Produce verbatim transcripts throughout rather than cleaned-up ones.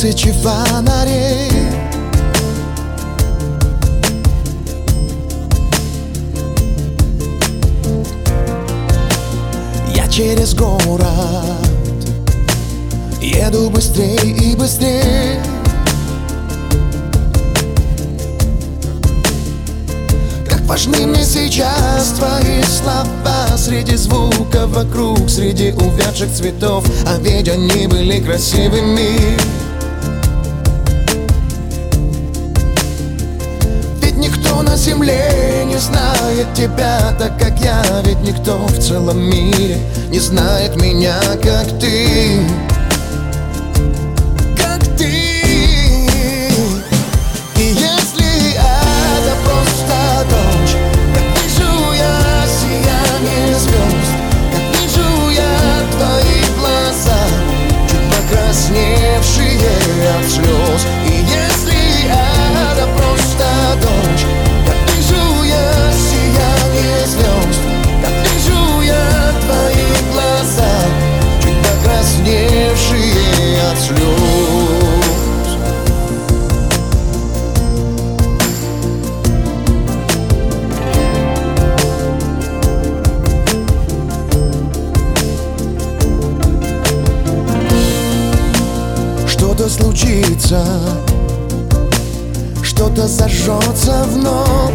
тысячи фонарей. Я через город еду быстрей и быстрей. Как важны мне сейчас твои слова среди звуков вокруг, среди увядших цветов, а ведь они были красивыми. Ведь никто на земле не знает тебя так, как я, ведь никто в целом мире не знает меня, как ты. От слез. И если это просто дождь, как вижу я сияние звезд, как вижу я твои глаза, чуть покрасневшие от слез. Что-то случится, что-то зажжется вновь.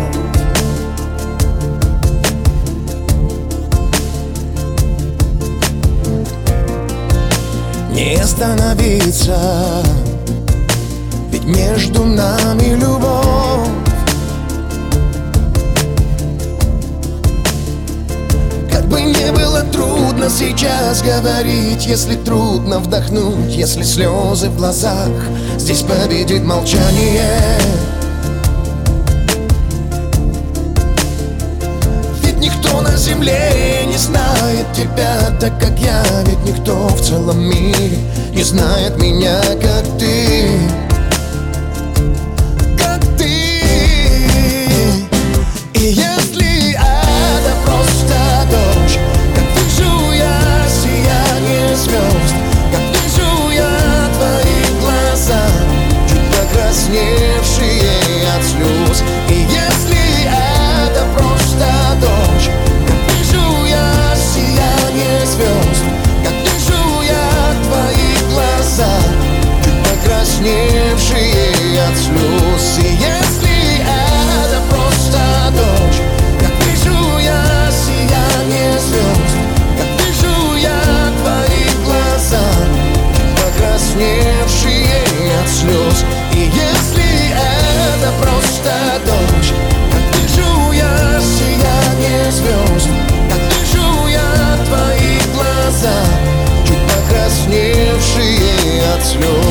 Не остановиться, ведь между нами любовь. Как бы не было трудно сейчас говорить, если трудно вдохнуть, если слезы в глазах, здесь победит молчание. Ведь никто на земле не знает тебя так, как я, ведь никто в целом мире не знает меня, как ты. Как ты. И если это просто дождь, как вижу я сияние звезд, как вижу я твои глаза, чуть покрасневшие от слез. И если это просто дождь, как вижу я сияние звезд, как вижу я твои глаза, чуть покрасневшие от слез. И если это просто дождь, как вижу я сияние звезд, как вижу я твои глаза, покрасневшие от слез. И если это просто дождь, как вижу я сияние звезд, как вижу я твои глаза, чуть покрасневшие от слез.